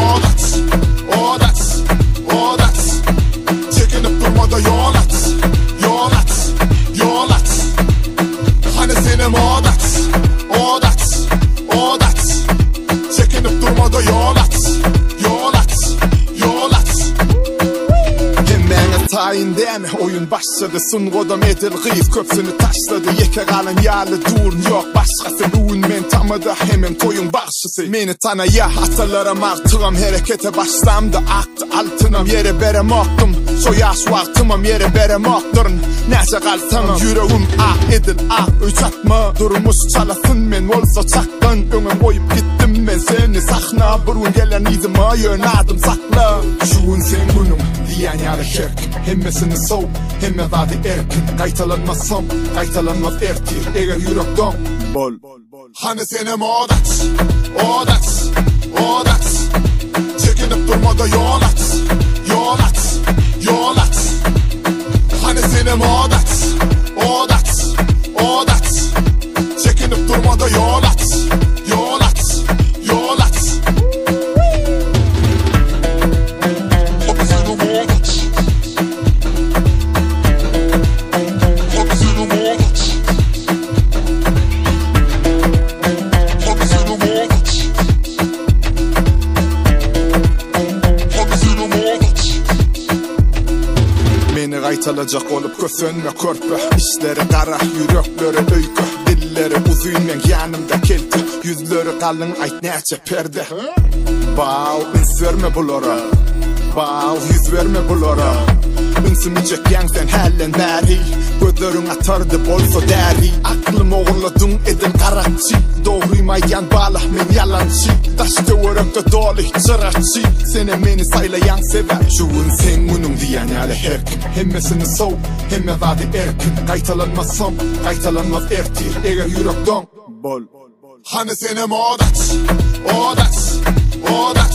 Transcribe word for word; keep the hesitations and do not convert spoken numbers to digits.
oh that's, oh that's, oh that's. Çekinip durma da yol at, yol at, yol at. Hani senin oh that's, oh that's, oh that's. Çekinip durma da yol at, yol at, yol at. Hemen tayin deme oyun başladı. Sunğodam edilgiz köpsünü taşladı. Yeke kalan yağlı durun yok başkası. Luğun men tamadı hemen toyun başısı. Meni tanaya atalarım artığım harekete başlamdı. Aktı altınım yere berem oktum. Soyaş vaktımım yere berem okturun. Nece kalsamım yüreğim ah edil ah üç atma. Durmuş çalasın men olsa çaktın. Ömüm koyup gittim ben seni sakna. Burun gelen izime yönadım sakla. Şuun sen günüm diyen yarı herkim. Hemmesini sov hemme vadi erkin. Kaytalanmazsam kaytalanmaz ertir. Eğer yürekten bol hani senem oh that's, oh that's, oh that's. Çekinip durma da yol at, yol at, yol at. Hani senem oh that's, oh that's, oh that's. Çekinip durma da yol at, yol at, yol at. Hani senem oh that's, hani senem oh that's. Meni kaytalacak olup kösönme körpe. İşleri kara, yürekleri öykü. Dilleri uzun men yanımda kelti. Yüzleri kalın ayt nece perde. Bağ üns verme bulara, bağ yüz verme bulara. Ünsümeyecek yan sen halen beri. Gözlerin atardı bolsa deri. Aklım oğurladın edin karatçı. Doğruymayan bağla men yalancı. Taştı örekte dolu çıraççı. Sene meni saylayan sever. Şuun sen günüm diyen yale herkim. Hemmesini sov hemme vadi erkin. Kaytalanmazsam kaytalanmaz ertir. Eğer yürekten bol hani senem oh that's, oh that's, oh that's.